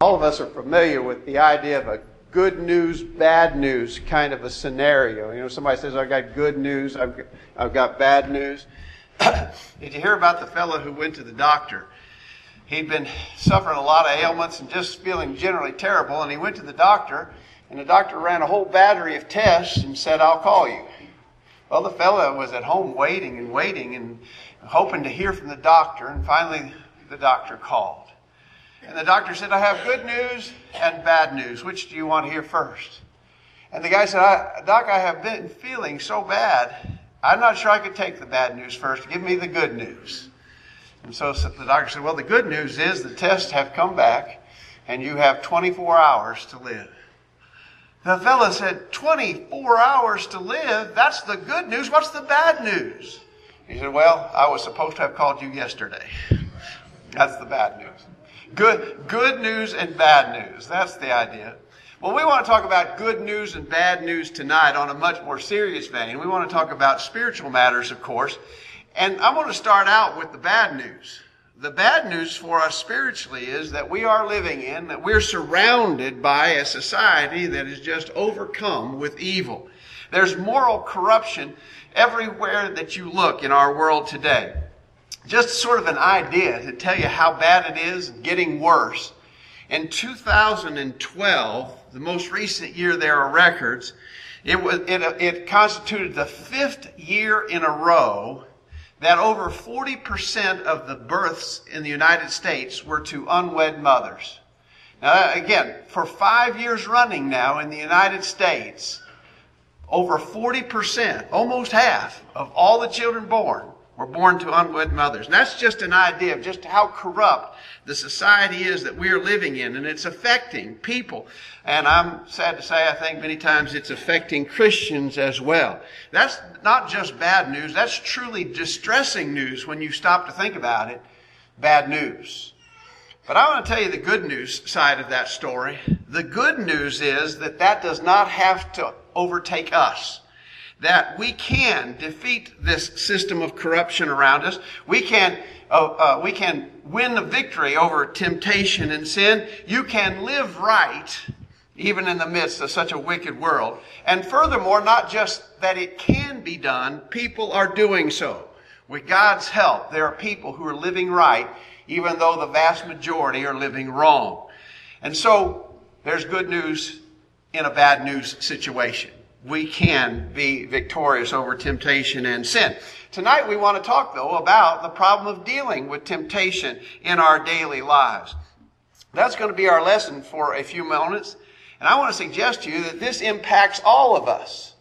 All of us are familiar with the idea of a good news, bad news kind of a scenario. You know, somebody says, I've got good news, I've got bad news. Did you hear about the fellow who went to the doctor? He'd been suffering a lot of ailments and just feeling generally terrible, and he went to the doctor, and the doctor ran a whole battery of tests and said, I'll call you. Well, the fellow was at home waiting and hoping to hear from the doctor, and finally the doctor called. And the doctor said, I have good news and bad news. Which do you want to hear first? And the guy said, Doc, I have been feeling so bad, I'm not sure I could take the bad news first. Give me the good news. And so the doctor said, well, the good news is the tests have come back and you have 24 hours to live. The fellow said, 24 hours to live? That's the good news. What's the bad news? He said, well, I was supposed to have called you yesterday. That's the bad news. Good news and bad news. That's the idea. Well, we want to talk about good news and bad news tonight on a much more serious vein. We want to talk about spiritual matters, of course. And I want to start out with the bad news. The bad news for us spiritually is that we are living in, that we're surrounded by a society that is just overcome with evil. There's moral corruption everywhere that you look in our world today. Just sort of an idea to tell you how bad it is and getting worse. In 2012, the most recent year there are records, it constituted the 5th year in a row that over 40% of the births in the United States were to unwed mothers. Now again, for 5 years running now in the United States, over 40%, almost half of all the children born were born to unwed mothers. And that's just an idea of just how corrupt the society is that we are living in. And it's affecting people. And I'm sad to say, I think many times it's affecting Christians as well. That's not just bad news. That's truly distressing news when you stop to think about it. Bad news. But I want to tell you the good news side of that story. The good news is that does not have to overtake us. That we can defeat this system of corruption around us. We can win the victory over temptation and sin. You can live right even in the midst of such a wicked world. And furthermore, not just that it can be done, people are doing so. With God's help, there are people who are living right, even though the vast majority are living wrong. And so, there's good news in a bad news situation. We can be victorious over temptation and sin. Tonight we want to talk, though, about the problem of dealing with temptation in our daily lives. That's going to be our lesson for a few moments. And I want to suggest to you that this impacts all of us.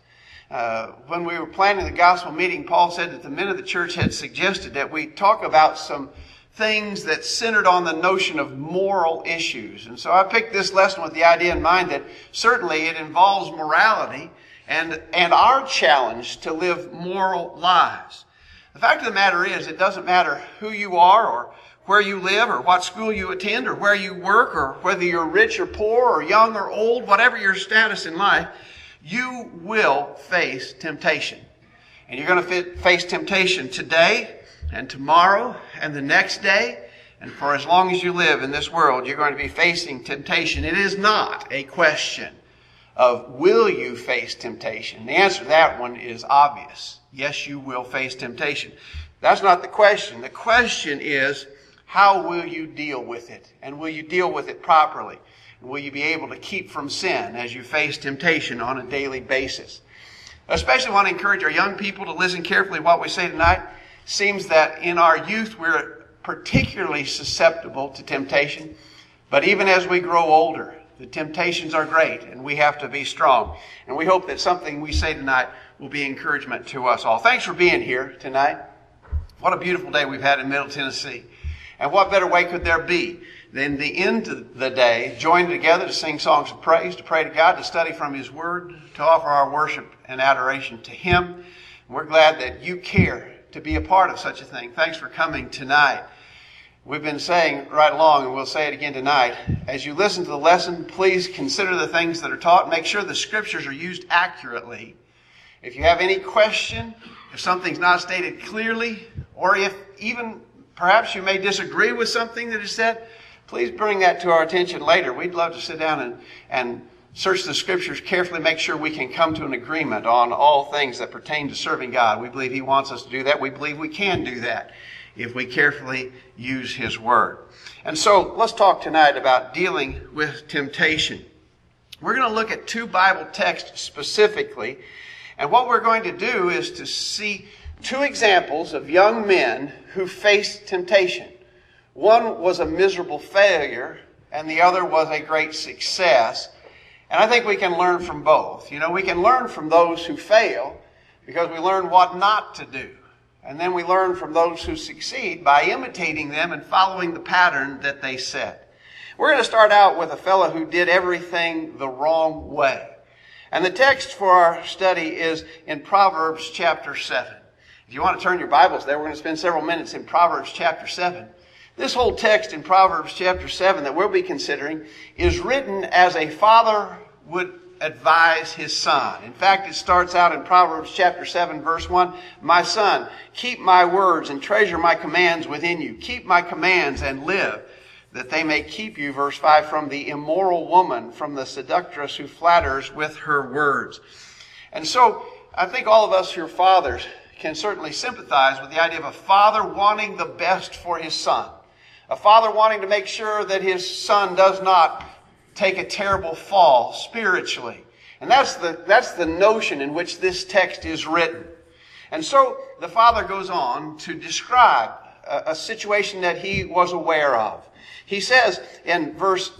When we were planning the gospel meeting, Paul said that the men of the church had suggested that we talk about some things that centered on the notion of moral issues. And so I picked this lesson with the idea in mind that certainly it involves morality and our challenge to live moral lives. The fact of the matter is, it doesn't matter who you are or where you live or what school you attend or where you work or whether you're rich or poor or young or old, whatever your status in life, you will face temptation. And you're going to face temptation today and tomorrow and the next day. And for as long as you live in this world, you're going to be facing temptation. It is not a question of will you face temptation. The answer to that one is obvious. Yes, you will face temptation. That's not the question. The question is, how will you deal with it? And will you deal with it properly? And will you be able to keep from sin as you face temptation on a daily basis? I especially want to encourage our young people to listen carefully to what we say tonight. It seems that in our youth we're particularly susceptible to temptation. But even as we grow older, the temptations are great, and we have to be strong. And we hope that something we say tonight will be encouragement to us all. Thanks for being here tonight. What a beautiful day we've had in Middle Tennessee. And what better way could there be than the end of the day, joined together to sing songs of praise, to pray to God, to study from His Word, to offer our worship and adoration to Him. And we're glad that you care to be a part of such a thing. Thanks for coming tonight. We've been saying right along, and we'll say it again tonight, as you listen to the lesson, please consider the things that are taught. Make sure the Scriptures are used accurately. If you have any question, if something's not stated clearly, or if even perhaps you may disagree with something that is said, please bring that to our attention later. We'd love to sit down and search the Scriptures carefully, make sure we can come to an agreement on all things that pertain to serving God. We believe He wants us to do that. We believe we can do that if we carefully use His Word. And so let's talk tonight about dealing with temptation. We're going to look at 2 Bible texts specifically. And what we're going to do is to see 2 examples of young men who faced temptation. One was a miserable failure, and the other was a great success. And I think we can learn from both. We can learn from those who fail because we learn what not to do. And then we learn from those who succeed by imitating them and following the pattern that they set. We're going to start out with a fellow who did everything the wrong way. And the text for our study is in Proverbs chapter 7. If you want to turn your Bibles there, we're going to spend several minutes in Proverbs chapter 7. This whole text in Proverbs chapter 7 that we'll be considering is written as a father would advise his son. In fact, it starts out in Proverbs chapter 7, verse 1. My son, keep my words and treasure my commands within you. Keep my commands and live, that they may keep you, verse 5, from the immoral woman, from the seductress who flatters with her words. And so, I think all of us who are fathers can certainly sympathize with the idea of a father wanting the best for his son. A father wanting to make sure that his son does not take a terrible fall spiritually. And that's the notion in which this text is written. And so the father goes on to describe a situation that he was aware of. He says in verse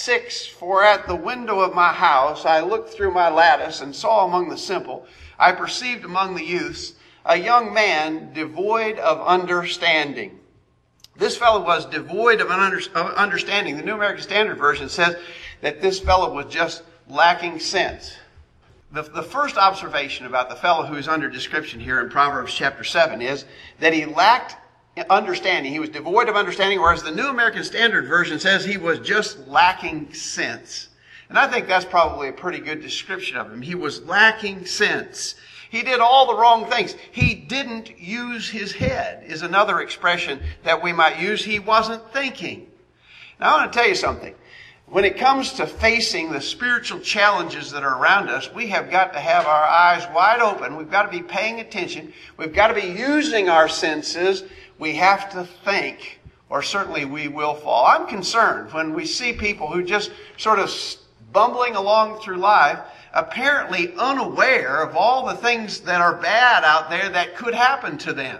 6, For at the window of my house I looked through my lattice and saw among the simple, I perceived among the youths a young man devoid of understanding. This fellow was devoid of understanding. The New American Standard Version says that this fellow was just lacking sense. The first observation about the fellow who is under description here in Proverbs chapter 7 is that he lacked understanding. He was devoid of understanding, whereas the New American Standard Version says he was just lacking sense. And I think that's probably a pretty good description of him. He was lacking sense. He did all the wrong things. He didn't use his head, is another expression that we might use. He wasn't thinking. Now, I want to tell you something. When it comes to facing the spiritual challenges that are around us, we have got to have our eyes wide open. We've got to be paying attention. We've got to be using our senses. We have to think, or certainly we will fall. I'm concerned when we see people who just sort of bumbling along through life, apparently unaware of all the things that are bad out there that could happen to them.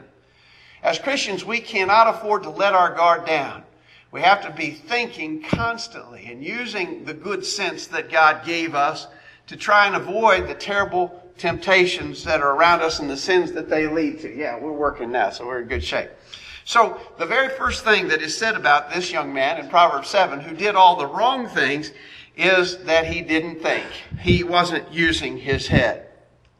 As Christians, we cannot afford to let our guard down. We have to be thinking constantly and using the good sense that God gave us to try and avoid the terrible temptations that are around us and the sins that they lead to. Yeah, we're working now, so we're in good shape. So the very first thing that is said about this young man in Proverbs 7 who did all the wrong things is that he didn't think. He wasn't using his head.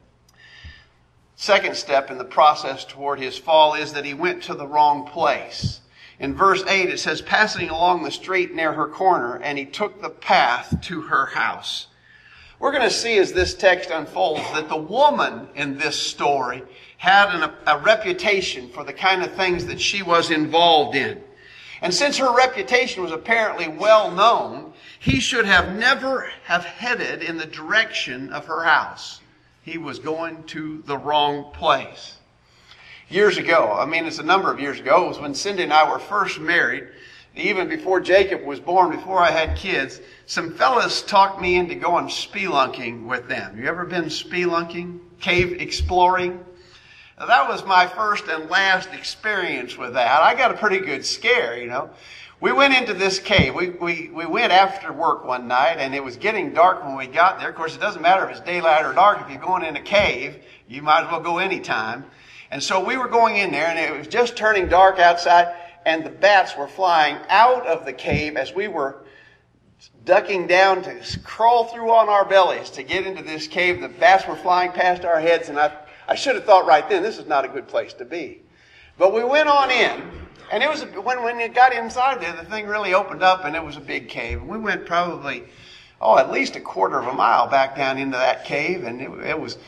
Second step in the process toward his fall is that he went to the wrong place. In verse 8 it says, passing along the street near her corner, and he took the path to her house. We're going to see as this text unfolds that the woman in this story had a reputation for the kind of things that she was involved in. And since her reputation was apparently well known, he should have never have headed in the direction of her house. He was going to the wrong place. Years ago, it's a number of years ago, it was when Cindy and I were first married, even before Jacob was born, before I had kids, some fellas talked me into going spelunking with them. You ever been spelunking? Cave exploring? That was my first and last experience with that. I got a pretty good scare, We went into this cave. We went after work one night, and it was getting dark when we got there. Of course, it doesn't matter if it's daylight or dark. If you're going in a cave, you might as well go anytime. And so we were going in there, and it was just turning dark outside, and the bats were flying out of the cave as we were ducking down to crawl through on our bellies to get into this cave. The bats were flying past our heads, and I should have thought right then, this is not a good place to be. But we went on in, and it was when you got inside there, the thing really opened up, and it was a big cave. And we went probably, at least a quarter of a mile back down into that cave, and it was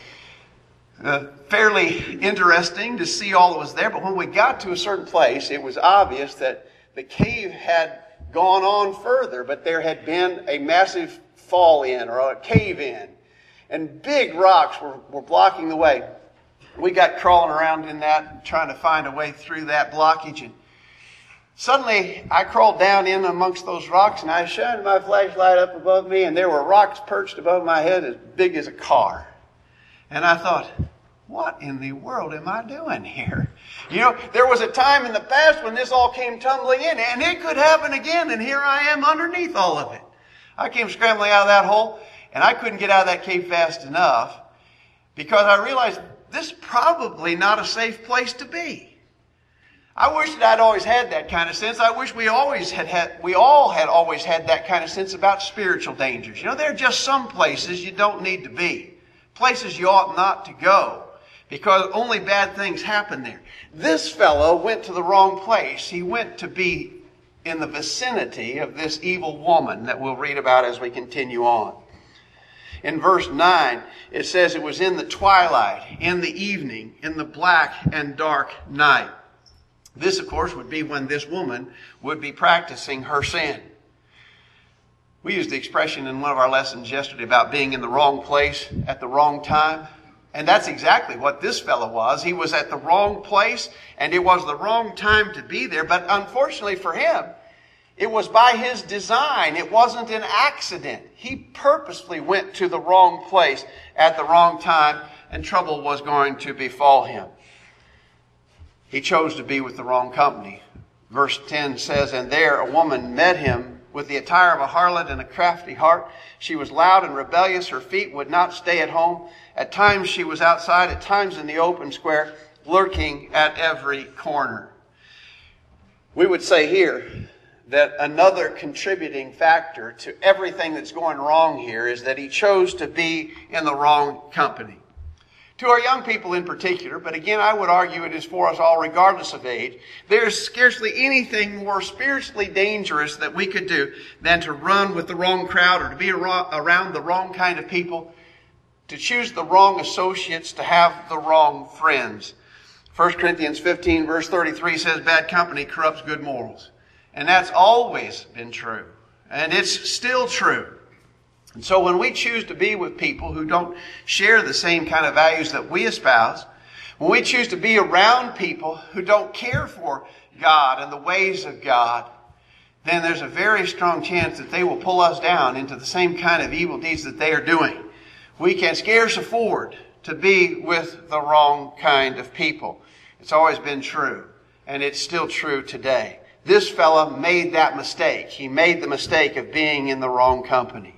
fairly interesting to see all that was there. But when we got to a certain place, it was obvious that the cave had gone on further, but there had been a massive fall in or a cave in. And big rocks were blocking the way. We got crawling around in that, trying to find a way through that blockage. And suddenly, I crawled down in amongst those rocks, and I shined my flashlight up above me, and there were rocks perched above my head as big as a car. And I thought, what in the world am I doing here? You know, there was a time in the past when this all came tumbling in, and it could happen again, and here I am underneath all of it. I came scrambling out of that hole, and I couldn't get out of that cave fast enough because I realized this is probably not a safe place to be. I wish that I'd always had that kind of sense. I wish we all had always had that kind of sense about spiritual dangers. You know, there are just some places you don't need to be. Places you ought not to go because only bad things happen there. This fellow went to the wrong place. He went to be in the vicinity of this evil woman that we'll read about as we continue on. In verse 9, it says it was in the twilight, in the evening, in the black and dark night. This, of course, would be when this woman would be practicing her sin. We used the expression in one of our lessons yesterday about being in the wrong place at the wrong time. And that's exactly what this fellow was. He was at the wrong place, and it was the wrong time to be there. But unfortunately for him, it was by his design. It wasn't an accident. He purposefully went to the wrong place at the wrong time, and trouble was going to befall him. He chose to be with the wrong company. Verse 10 says, and there a woman met him with the attire of a harlot and a crafty heart. She was loud and rebellious. Her feet would not stay at home. At times she was outside, at times in the open square, lurking at every corner. We would say here that another contributing factor to everything that's going wrong here is that he chose to be in the wrong company. To our young people in particular, but again, I would argue it is for us all regardless of age, there's scarcely anything more spiritually dangerous that we could do than to run with the wrong crowd or to be around the wrong kind of people, to choose the wrong associates, to have the wrong friends. 1 Corinthians 15 verse 33 says, bad company corrupts good morals. And that's always been true. And it's still true. And so when we choose to be with people who don't share the same kind of values that we espouse, when we choose to be around people who don't care for God and the ways of God, then there's a very strong chance that they will pull us down into the same kind of evil deeds that they are doing. We can scarce afford to be with the wrong kind of people. It's always been true, and it's still true today. This fella made that mistake. He made the mistake of being in the wrong company.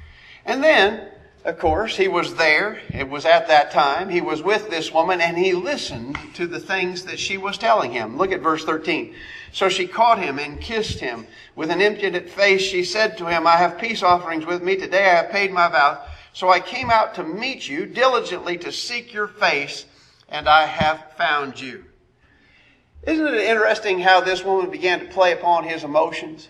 And then, of course, he was there. It was at that time. He was with this woman, and he listened to the things that she was telling him. Look at verse 13. So she caught him and kissed him. With an impudent face, she said to him, I have peace offerings with me. Today I have paid my vows. So I came out to meet you, diligently to seek your face, and I have found you. Isn't it interesting how this woman began to play upon his emotions?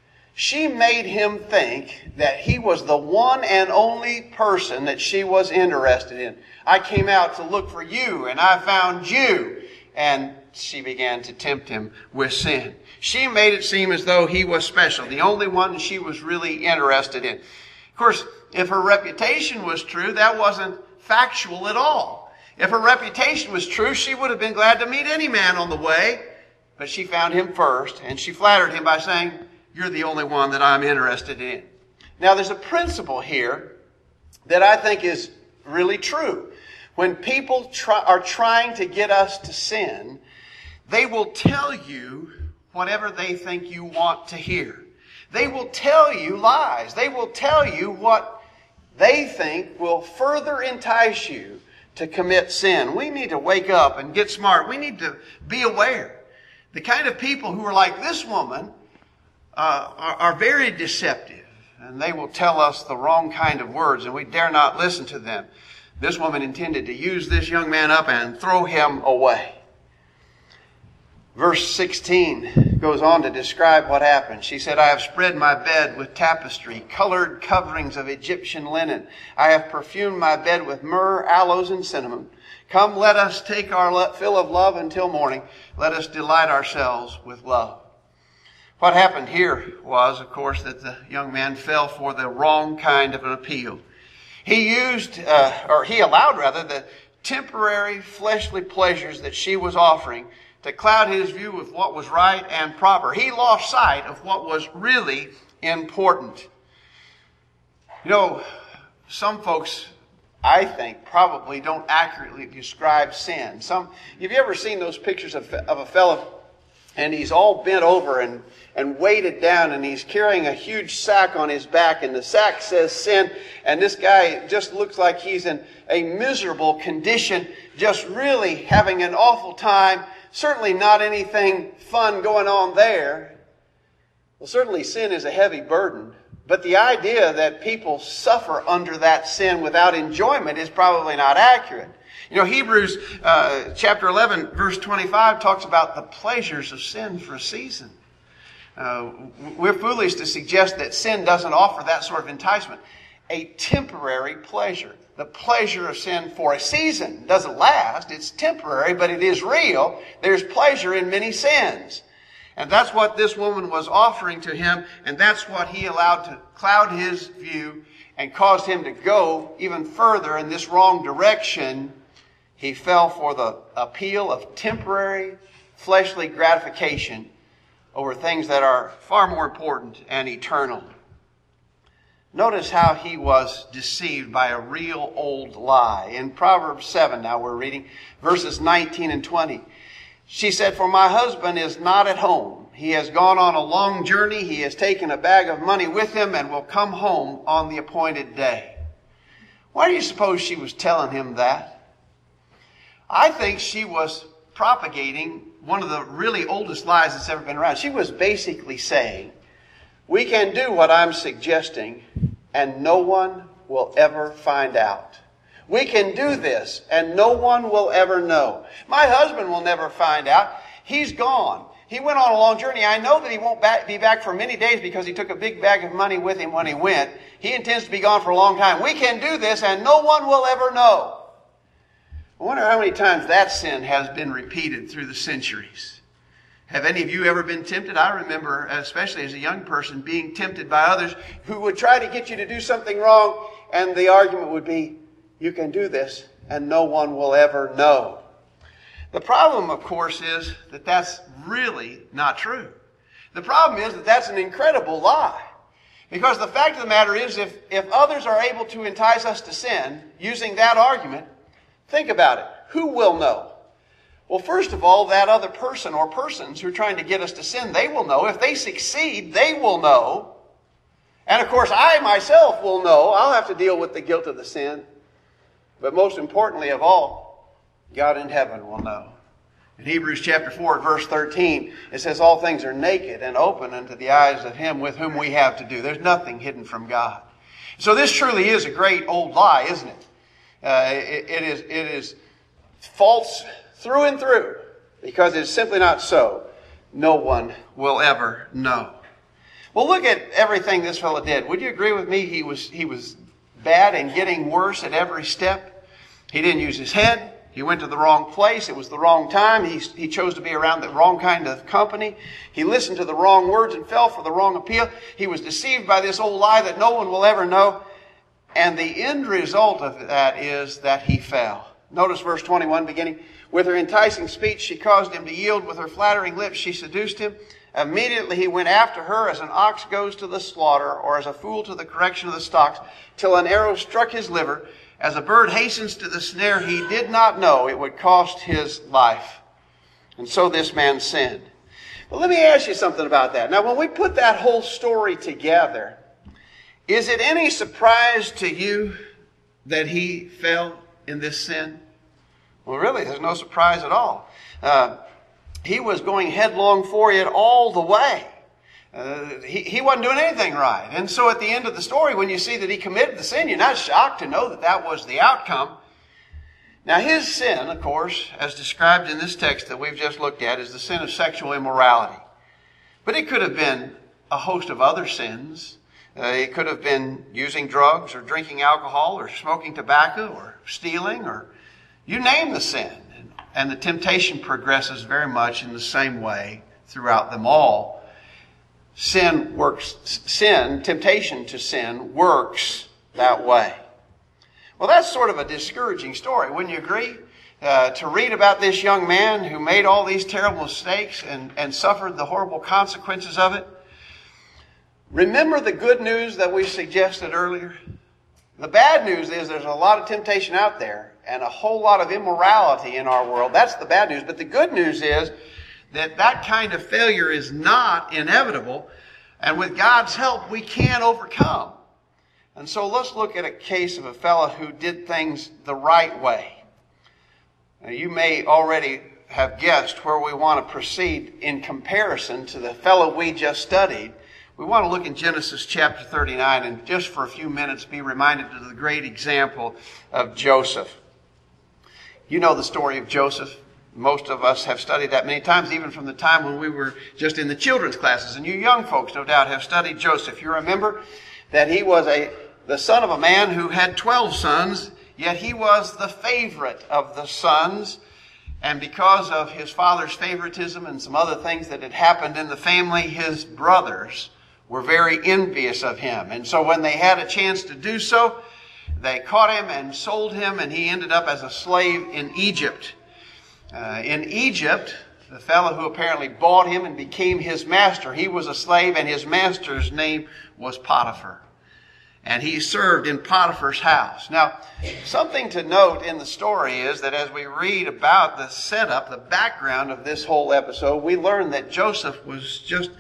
She made him think that he was the one and only person that she was interested in. I came out to look for you, and I found you. And she began to tempt him with sin. She made it seem as though he was special, the only one she was really interested in. Of course, if her reputation was true, that wasn't factual at all. If her reputation was true, she would have been glad to meet any man on the way. But she found him first, and she flattered him by saying, you're the only one that I'm interested in. Now, there's a principle here that I think is really true. When people are trying to get us to sin, they will tell you whatever they think you want to hear. They will tell you lies. They will tell you what they think will further entice you to commit sin. We need to wake up and get smart. We need to be aware. The kind of people who are like this woman are very deceptive, and they will tell us the wrong kind of words, and we dare not listen to them. This woman intended to use this young man up and throw him away. Verse 16 goes on to describe what happened. She said, I have spread my bed with tapestry, colored coverings of Egyptian linen. I have perfumed my bed with myrrh, aloes, and cinnamon. Come, let us take our fill of love until morning. Let us delight ourselves with love. What happened here was, of course, that the young man fell for the wrong kind of an appeal. He allowed the temporary fleshly pleasures that she was offering to cloud his view of what was right and proper. He lost sight of what was really important. You know, some folks, I think, probably don't accurately describe sin. Have you ever seen those pictures of a fellow and he's all bent over and weighted down, and he's carrying a huge sack on his back, and the sack says sin, and this guy just looks like he's in a miserable condition, just really having an awful time, certainly not anything fun going on there. Well, certainly sin is a heavy burden, but the idea that people suffer under that sin without enjoyment is probably not accurate. You know, Hebrews chapter 11, verse 25 talks about the pleasures of sin for a season. We're foolish to suggest that sin doesn't offer that sort of enticement. A temporary pleasure. The pleasure of sin for a season doesn't last. It's temporary, but it is real. There's pleasure in many sins. And that's what this woman was offering to him, and that's what he allowed to cloud his view and caused him to go even further in this wrong direction. He fell for the appeal of temporary fleshly gratification over things that are far more important and eternal. Notice how he was deceived by a real old lie. In Proverbs 7, now we're reading, verses 19 and 20. She said, "For my husband is not at home. He has gone on a long journey. He has taken a bag of money with him and will come home on the appointed day." Why do you suppose she was telling him that? I think she was propagating one of the really oldest lies that's ever been around. She was basically saying, we can do what I'm suggesting and no one will ever find out. We can do this and no one will ever know. My husband will never find out. He's gone. He went on a long journey. I know that he won't be back for many days because he took a big bag of money with him when he went. He intends to be gone for a long time. We can do this and no one will ever know. I wonder how many times that sin has been repeated through the centuries. Have any of you ever been tempted? I remember, especially as a young person, being tempted by others who would try to get you to do something wrong, and the argument would be, you can do this and no one will ever know. The problem, of course, is that that's really not true. The problem is that that's an incredible lie. Because the fact of the matter is, if others are able to entice us to sin using that argument, think about it. Who will know? Well, first of all, that other person or persons who are trying to get us to sin, they will know. If they succeed, they will know. And of course, I myself will know. I'll have to deal with the guilt of the sin. But most importantly of all, God in heaven will know. In Hebrews chapter 4, verse 13, it says, all things are naked and open unto the eyes of him with whom we have to do. There's nothing hidden from God. So this truly is a great old lie, isn't it? It is false through and through, because it's simply not so. No one will ever know. Well, look at everything this fellow did. Would you agree with me? He was bad and getting worse at every step. He didn't use his head. He went to the wrong place. It was the wrong time. He chose to be around the wrong kind of company. He listened to the wrong words and fell for the wrong appeal. He was deceived by this old lie that no one will ever know. And the end result of that is that he fell. Notice verse 21 beginning. With her enticing speech, she caused him to yield. With her flattering lips, she seduced him. Immediately he went after her as an ox goes to the slaughter, or as a fool to the correction of the stocks, till an arrow struck his liver. As a bird hastens to the snare, he did not know it would cost his life. And so this man sinned. But let me ask you something about that. Now, when we put that whole story together, is it any surprise to you that he fell in this sin? Well, really, there's no surprise at all. He was going headlong for it all the way. He wasn't doing anything right. And so at the end of the story, when you see that he committed the sin, you're not shocked to know that that was the outcome. Now, his sin, of course, as described in this text that we've just looked at, is the sin of sexual immorality. But it could have been a host of other sins. It could have been using drugs or drinking alcohol or smoking tobacco or stealing, or you name the sin. And the temptation progresses very much in the same way throughout them all. temptation to sin works that way. Well, that's sort of a discouraging story, wouldn't you agree? To read about this young man who made all these terrible mistakes and suffered the horrible consequences of it. Remember the good news that we suggested earlier? The bad news is there's a lot of temptation out there and a whole lot of immorality in our world. That's the bad news. But the good news is that kind of failure is not inevitable. And with God's help, we can overcome. And so let's look at a case of a fellow who did things the right way. Now, you may already have guessed where we want to proceed in comparison to the fellow we just studied. We want to look in Genesis chapter 39 and just for a few minutes be reminded of the great example of Joseph. You know the story of Joseph. Most of us have studied that many times, even from the time when we were just in the children's classes. And you young folks, no doubt, have studied Joseph. You remember that he was the son of a man who had 12 sons, yet he was the favorite of the sons. And because of his father's favoritism and some other things that had happened in the family, his brothers were very envious of him. And so when they had a chance to do so, they caught him and sold him, and he ended up as a slave in Egypt. In Egypt, the fellow who apparently bought him and became his master, he was a slave, and his master's name was Potiphar. And he served in Potiphar's house. Now, something to note in the story is that as we read about the setup, the background of this whole episode, we learn that Joseph was just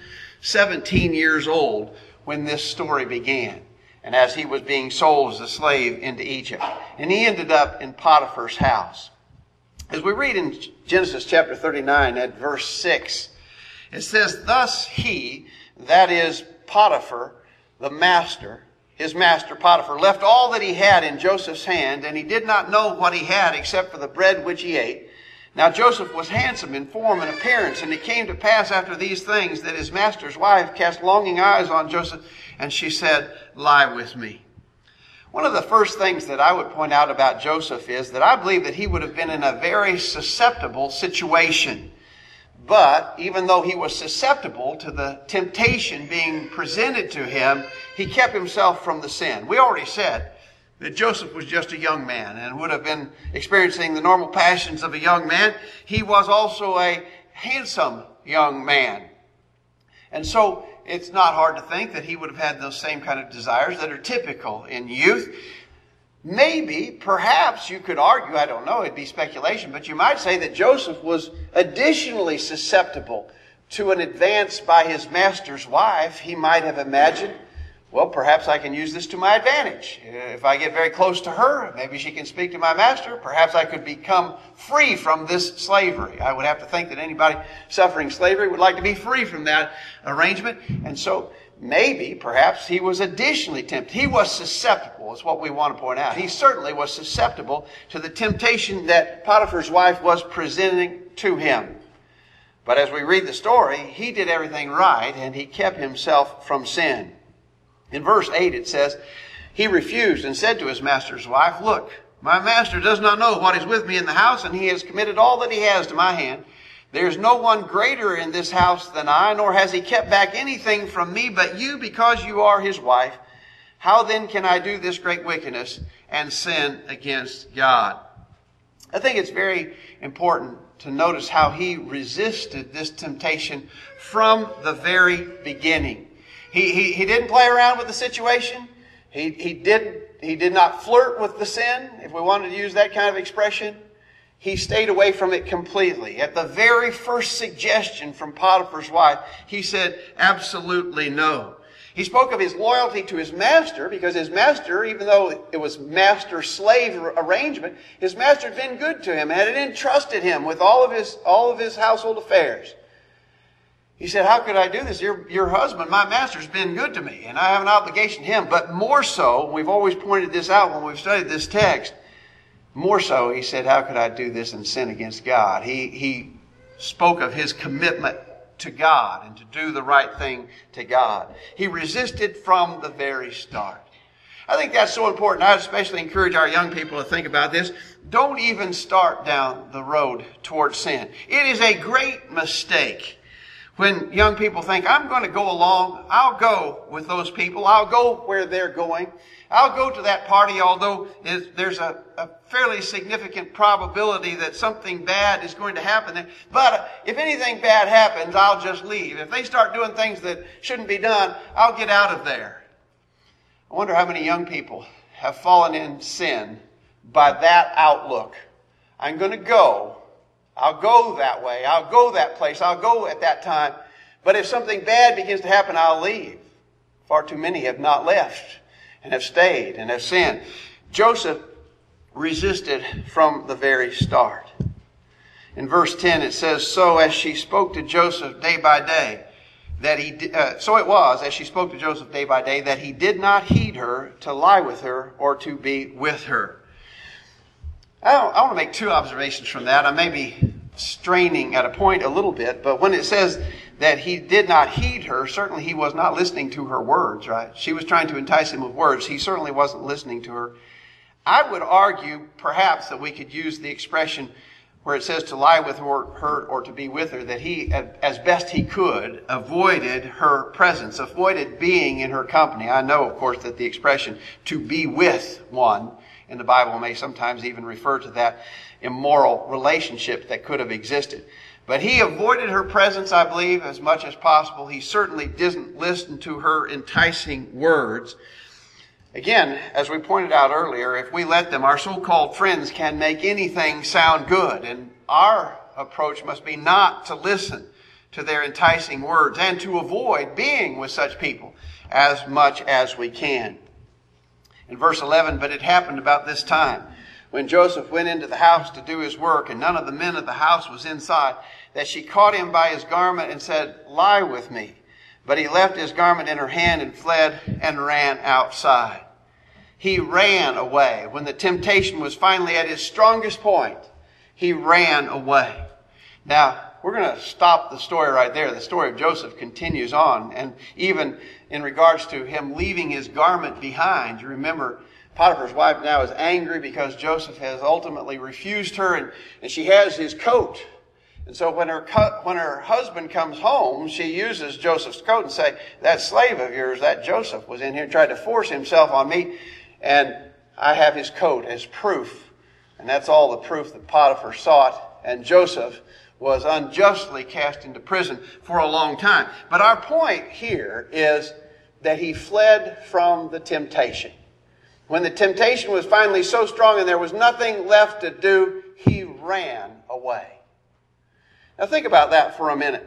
17 years old when this story began. And as he was being sold as a slave into Egypt. And he ended up in Potiphar's house. As we read in Genesis chapter 39 at verse 6, it says, "Thus he," that is Potiphar, the master, his master Potiphar, "left all that he had in Joseph's hand, and he did not know what he had except for the bread which he ate. Now Joseph was handsome in form and appearance, and it came to pass after these things that his master's wife cast longing eyes on Joseph, and she said, 'Lie with me.'" One of the first things that I would point out about Joseph is that I believe that he would have been in a very susceptible situation. But even though he was susceptible to the temptation being presented to him, he kept himself from the sin. We already said that Joseph was just a young man and would have been experiencing the normal passions of a young man. He was also a handsome young man. And so it's not hard to think that he would have had those same kind of desires that are typical in youth. Maybe, perhaps you could argue, I don't know, it'd be speculation, but you might say that Joseph was additionally susceptible to an advance by his master's wife. He might have imagined, well, perhaps I can use this to my advantage. If I get very close to her, maybe she can speak to my master. Perhaps I could become free from this slavery. I would have to think that anybody suffering slavery would like to be free from that arrangement. And so maybe, perhaps, he was additionally tempted. He was susceptible, is what we want to point out. He certainly was susceptible to the temptation that Potiphar's wife was presenting to him. But as we read the story, he did everything right, and he kept himself from sin. In verse 8 it says, "He refused and said to his master's wife, 'Look, my master does not know what is with me in the house, and he has committed all that he has to my hand. There is no one greater in this house than I, nor has he kept back anything from me but you, because you are his wife. How then can I do this great wickedness and sin against God?'" I think it's very important to notice how he resisted this temptation from the very beginning. He didn't play around with the situation. He did not flirt with the sin, if we wanted to use that kind of expression. He stayed away from it completely. At the very first suggestion from Potiphar's wife, he said absolutely no. He spoke of his loyalty to his master, because his master, even though it was master-slave arrangement, his master had been good to him and had entrusted him with all of his household affairs. He said, "How could I do this? Your husband, my master's been good to me, and I have an obligation to him." But more so, we've always pointed this out when we've studied this text, more so, he said, "How could I do this and sin against God?" He spoke of his commitment to God and to do the right thing to God. He resisted from the very start. I think that's so important. I especially encourage our young people to think about this. Don't even start down the road towards sin. It is a great mistake When young people think, I'm going to go along, I'll go with those people. I'll go where they're going. I'll go to that party, although there's a fairly significant probability that something bad is going to happen there. But if anything bad happens, I'll just leave. If they start doing things that shouldn't be done, I'll get out of there. I wonder how many young people have fallen in sin by that outlook. I'm going to go. I'll go that way. I'll go that place. I'll go at that time. But if something bad begins to happen, I'll leave. Far too many have not left and have stayed and have sinned. Joseph resisted from the very start. In verse 10 it says, So as she spoke to Joseph day by day, so it was, as she spoke to Joseph day by day, that he did not heed her to lie with her or to be with her. I want to make two observations from that. I may be straining at a point a little bit, but when it says that he did not heed her, certainly he was not listening to her words, right? She was trying to entice him with words. He certainly wasn't listening to her. I would argue perhaps that we could use the expression where it says to lie with her or to be with her, that he, as best he could, avoided her presence, avoided being in her company. I know, of course, that the expression to be with one in the Bible may sometimes even refer to that immoral relationship that could have existed. But he avoided her presence, I believe, as much as possible. He certainly didn't listen to her enticing words. Again, as we pointed out earlier, if we let them, our so-called friends can make anything sound good. And our approach must be not to listen to their enticing words and to avoid being with such people as much as we can. In verse 11, but it happened about this time, when Joseph went into the house to do his work, and none of the men of the house was inside, that she caught him by his garment and said, Lie with me. But he left his garment in her hand and fled and ran outside. He ran away. When the temptation was finally at his strongest point, he ran away. Now, we're going to stop the story right there. The story of Joseph continues on. And even in regards to him leaving his garment behind, you remember Potiphar's wife now is angry because Joseph has ultimately refused her, and she has his coat. And so when her husband comes home, she uses Joseph's coat and say, that slave of yours, that Joseph, was in here and tried to force himself on me, and I have his coat as proof. And that's all the proof that Potiphar sought. And Joseph was unjustly cast into prison for a long time. But our point here is that he fled from the temptation. When the temptation was finally so strong and there was nothing left to do, he ran away. Now think about that for a minute.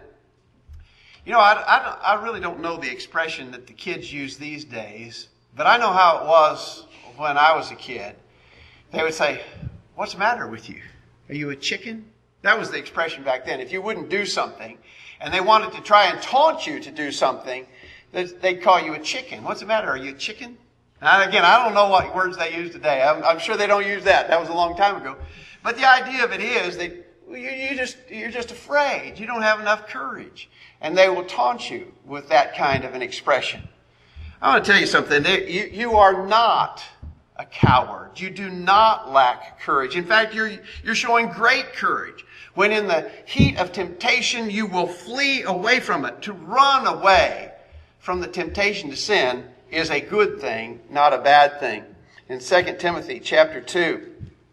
You know, I really don't know the expression that the kids use these days, but I know how it was when I was a kid. They would say, what's the matter with you? Are you a chicken? That was the expression back then. If you wouldn't do something and they wanted to try and taunt you to do something, they'd call you a chicken. What's the matter? Are you a chicken? Now, again, I don't know what words they use today. I'm sure they don't use that. That was a long time ago. But the idea of it is that you're just afraid. You don't have enough courage. And they will taunt you with that kind of an expression. I want to tell you something. You are not a coward. You do not lack courage. In fact, you're showing great courage. When in the heat of temptation, you will flee away from it. To run away from the temptation to sin is a good thing, not a bad thing. In 2 Timothy chapter 2,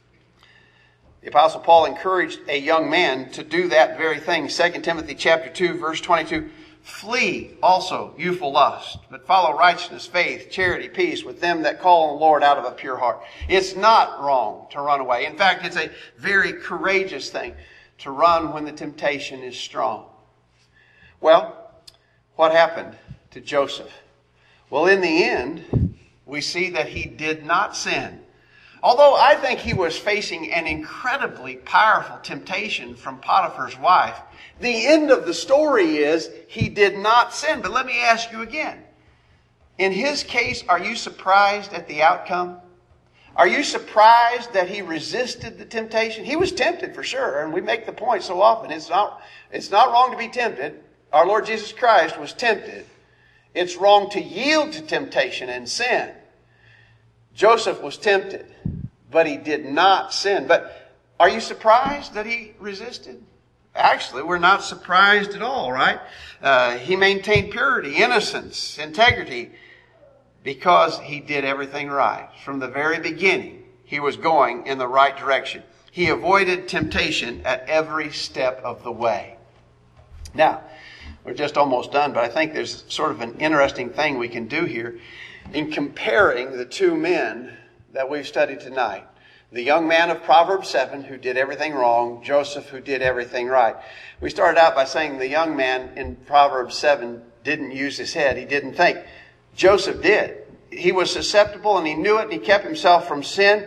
the Apostle Paul encouraged a young man to do that very thing. 2 Timothy chapter 2, verse 22, Flee also youthful lust, but follow righteousness, faith, charity, peace with them that call on the Lord out of a pure heart. It's not wrong to run away. In fact, it's a very courageous thing to run when the temptation is strong. Well, what happened to Joseph? Well, in the end, we see that he did not sin. Although I think he was facing an incredibly powerful temptation from Potiphar's wife, the end of the story is he did not sin. But let me ask you again. In his case, are you surprised at the outcome? Are you surprised that he resisted the temptation? He was tempted for sure, and we make the point so often. It's not wrong to be tempted. Our Lord Jesus Christ was tempted. It's wrong to yield to temptation and sin. Joseph was tempted, but he did not sin. But are you surprised that he resisted? Actually, we're not surprised at all, right? He maintained purity, innocence, integrity, because he did everything right. From the very beginning, he was going in the right direction. He avoided temptation at every step of the way. Now, we're just almost done, but I think there's sort of an interesting thing we can do here in comparing the two men that we've studied tonight. The young man of Proverbs 7 who did everything wrong, Joseph who did everything right. We started out by saying the young man in Proverbs 7 didn't use his head. He didn't think. Joseph did. He was susceptible and he knew it and he kept himself from sin.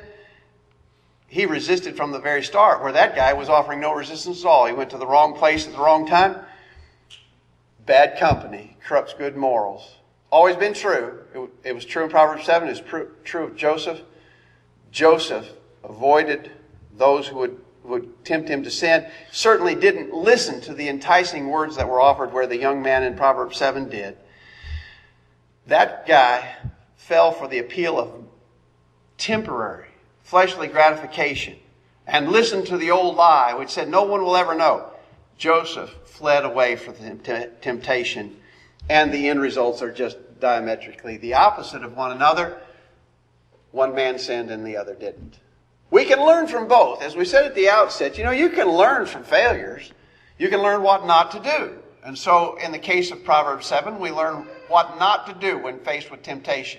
He resisted from the very start, where that guy was offering no resistance at all. He went to the wrong place at the wrong time. Bad company corrupts good morals. Always been true. It was true in Proverbs 7. It's true of Joseph. Joseph avoided those who would tempt him to sin. Certainly didn't listen to the enticing words that were offered where the young man in Proverbs 7 did. That guy fell for the appeal of temporary, fleshly gratification and listened to the old lie which said no one will ever know. Joseph fled away from the temptation, and the end results are just diametrically the opposite of one another. One man sinned and the other didn't. We can learn from both. As we said at the outset, you can learn from failures. You can learn what not to do. And so in the case of Proverbs 7, we learn what not to do when faced with temptation.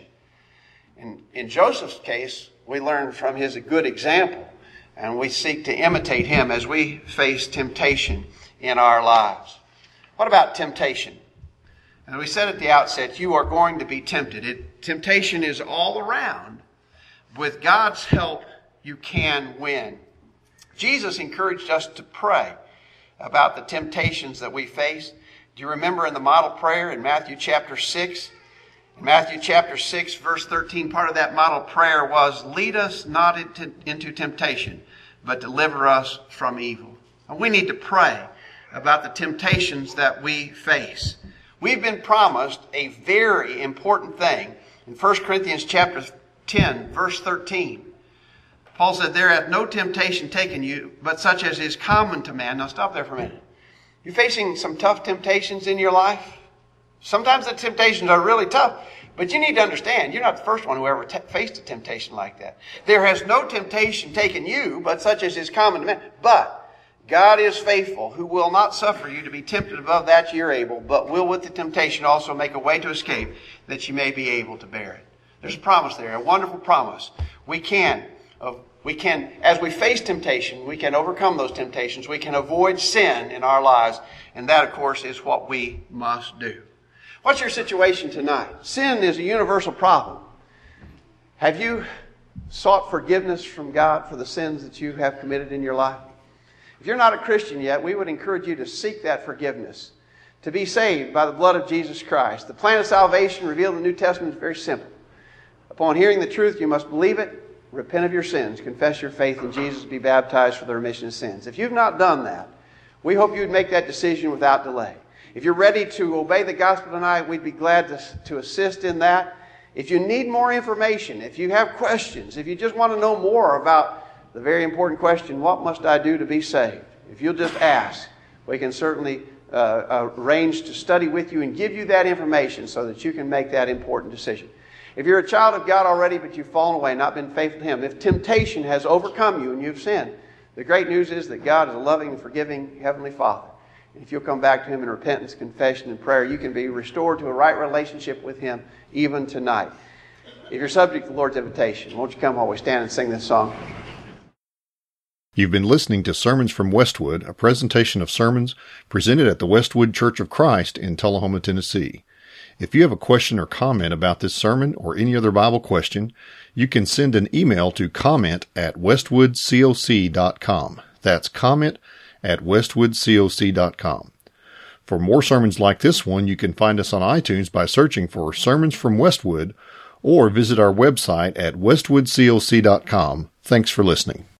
In Joseph's case, we learn from his good example, and we seek to imitate him as we face temptation in our lives. What about temptation? As we said at the outset, you are going to be tempted. Temptation is all around. With God's help, you can win. Jesus encouraged us to pray about the temptations that we face. Do you remember in the model prayer in Matthew chapter 6? In Matthew chapter 6, verse 13, part of that model prayer was, lead us not into temptation, but deliver us from evil. And we need to pray about the temptations that we face. We've been promised a very important thing in 1 Corinthians chapter 10, verse 13. Paul said, there hath no temptation taken you, but such as is common to man. Now stop there for a minute. You're facing some tough temptations in your life. Sometimes the temptations are really tough, but you need to understand, you're not the first one who ever faced a temptation like that. There has no temptation taken you, but such as is common to man. But God is faithful, who will not suffer you to be tempted above that you're able, but will with the temptation also make a way to escape, that you may be able to bear it. There's a promise there, a wonderful promise. We can, as we face temptation, we can overcome those temptations. We can avoid sin in our lives. And that, of course, is what we must do. What's your situation tonight? Sin is a universal problem. Have you sought forgiveness from God for the sins that you have committed in your life? If you're not a Christian yet, we would encourage you to seek that forgiveness, to be saved by the blood of Jesus Christ. The plan of salvation revealed in the New Testament is very simple. Upon hearing the truth, you must believe it, repent of your sins, confess your faith in Jesus, be baptized for the remission of sins. If you've not done that, we hope you would make that decision without delay. If you're ready to obey the gospel tonight, we'd be glad to assist in that. If you need more information, if you have questions, if you just want to know more about the very important question, what must I do to be saved? If you'll just ask, we can certainly arrange to study with you and give you that information so that you can make that important decision. If you're a child of God already, but you've fallen away, not been faithful to Him, if temptation has overcome you and you've sinned, the great news is that God is a loving and forgiving Heavenly Father. And if you'll come back to Him in repentance, confession, and prayer, you can be restored to a right relationship with Him even tonight. If you're subject to the Lord's invitation, won't you come while we stand and sing this song? You've been listening to Sermons from Westwood, a presentation of sermons presented at the Westwood Church of Christ in Tullahoma, Tennessee. If you have a question or comment about this sermon or any other Bible question, you can send an email to comment@westwoodcoc.com. That's comment@westwoodcoc.com. For more sermons like this one, you can find us on iTunes by searching for Sermons from Westwood or visit our website at westwoodcoc.com. Thanks for listening.